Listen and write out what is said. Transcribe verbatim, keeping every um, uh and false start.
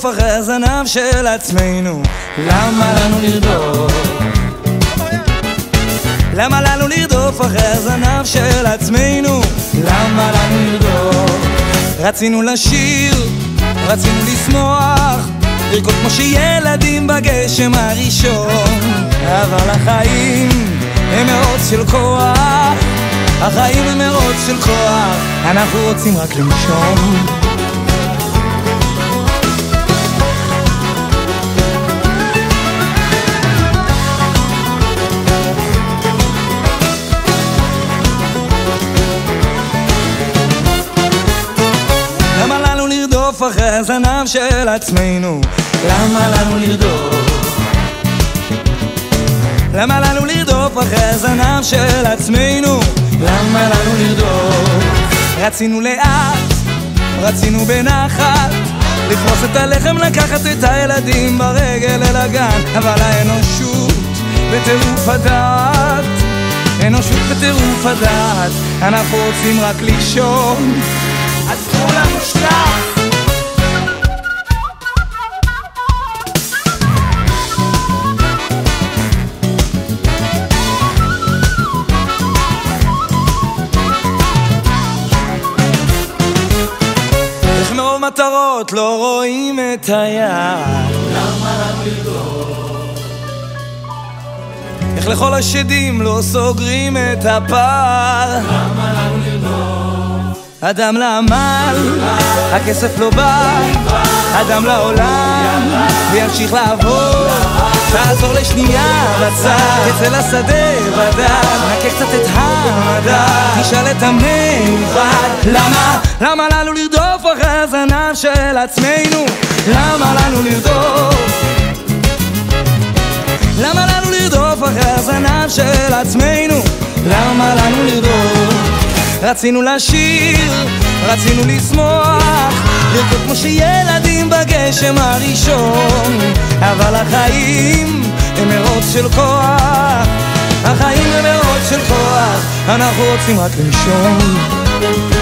לרדוף אחרי הזנב של עצמנו? למה לנו לרדוף? למה לנו לרדוף אחרי הזנב של עצמנו? למה לנו לרדוף? רצינו לשיר, רצינו לשמוח, לרקוד כמו שילדים בגשם הראשון, אבל החיים הם מרוץ של כוח, החיים הם מרוץ של כוח, אנחנו רוצים רק לנשום. למה לנו לרדוף אחרי הזנב של עצמנו? למה לנו לרדוף? למה לנו לרדוף אחרי הזנב של עצמנו? למה לנו לרדוף? רצינו לאט, רצינו בנחת, לפרוס את הלחם, לקחת את הילדים ברגל אל הגן, אבל האנושות בטירוף הדעת, אנושות בטירוף הדעת, אנחנו רוצים רק לישון, אז כולנו שלח. מטרות לא רואים את היד, למה לנו לרדוף? איך לכל השדים לא סוגרים את הפער, למה לנו לרדוף? אדם לעמל, הכסף לא בא, אדם לעולם, וימשיך לעבוד, תעזור לשנייה בצד, תצא לשדה בדד, נקה קצת את המדד, תשאל את המיוחד, למה? למה לנו לרדוף אחרי הזנב של עצמנו? למה לנו לרדוף? למה לנו לרדוף אחרי הזנב של עצמנו? למה לנו לרדוף? רצינו לשיר, רצינו לשמוח, לרקוד כמו שילדים בגשם הראשון, אבל החיים הם מרוץ של כוח, החיים הם מרוץ של כוח, אנחנו רוצים רק לנשום.